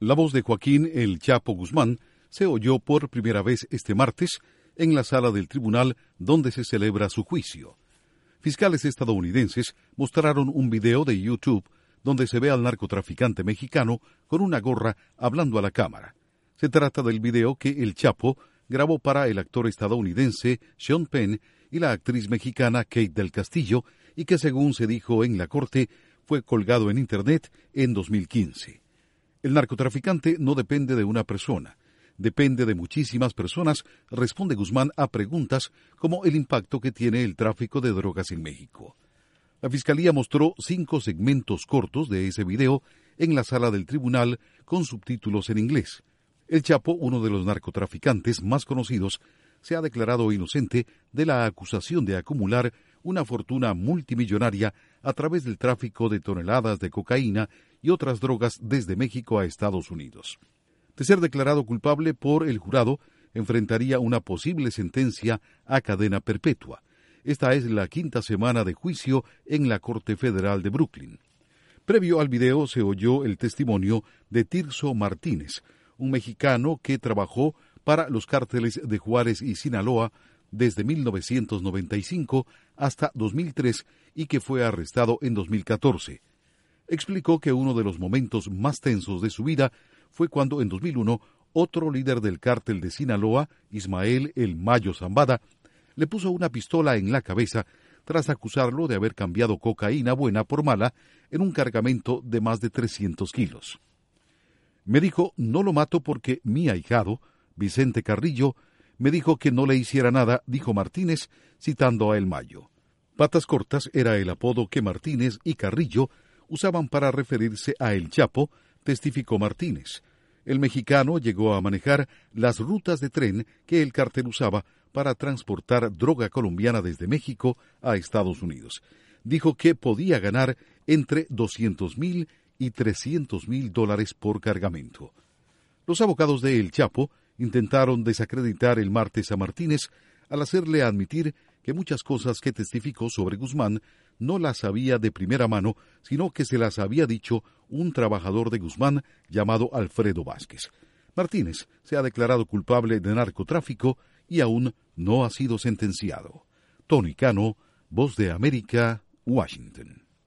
La voz de Joaquín El Chapo Guzmán se oyó por primera vez este martes en la sala del tribunal donde se celebra su juicio. Fiscales estadounidenses mostraron un video de YouTube donde se ve al narcotraficante mexicano con una gorra hablando a la cámara. Se trata del video que El Chapo grabó para el actor estadounidense Sean Penn y la actriz mexicana Kate del Castillo y que, según se dijo en la corte, fue colgado en Internet en 2015. El narcotraficante no depende de una persona, depende de muchísimas personas, responde Guzmán a preguntas como el impacto que tiene el tráfico de drogas en México. La Fiscalía mostró 5 segmentos cortos de ese video en la sala del tribunal con subtítulos en inglés. El Chapo, uno de los narcotraficantes más conocidos, se ha declarado inocente de la acusación de acumular una fortuna multimillonaria a través del tráfico de toneladas de cocaína y otras drogas desde México a Estados Unidos. De ser declarado culpable por el jurado, enfrentaría una posible sentencia a cadena perpetua. Esta es la 5ª semana de juicio en la Corte Federal de Brooklyn. Previo al video se oyó el testimonio de Tirso Martínez, un mexicano que trabajó para los cárteles de Juárez y Sinaloa desde 1995 hasta 2003 y que fue arrestado en 2014. Explicó que uno de los momentos más tensos de su vida fue cuando en 2001 otro líder del cártel de Sinaloa, Ismael El Mayo Zambada, le puso una pistola en la cabeza tras acusarlo de haber cambiado cocaína buena por mala en un cargamento de más de 300 kilos. Me dijo, no lo mato porque mi ahijado, Vicente Carrillo, me dijo que no le hiciera nada, dijo Martínez, citando a El Mayo. Patas Cortas era el apodo que Martínez y Carrillo usaban para referirse a El Chapo, testificó Martínez. El mexicano llegó a manejar las rutas de tren que el cártel usaba para transportar droga colombiana desde México a Estados Unidos. Dijo que podía ganar entre $200,000 y $300,000 por cargamento. Los abogados de El Chapo intentaron desacreditar el martes a Martínez al hacerle admitir que muchas cosas que testificó sobre Guzmán no las sabía de primera mano, sino que se las había dicho un trabajador de Guzmán llamado Alfredo Vázquez. Martínez se ha declarado culpable de narcotráfico y aún no ha sido sentenciado. Tony Cano, Voz de América, Washington.